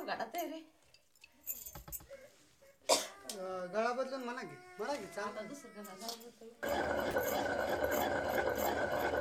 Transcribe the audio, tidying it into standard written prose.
गाडात आहे रे. गळा बदलून म्हणा की चांगला आता दुसरं गळा जाऊ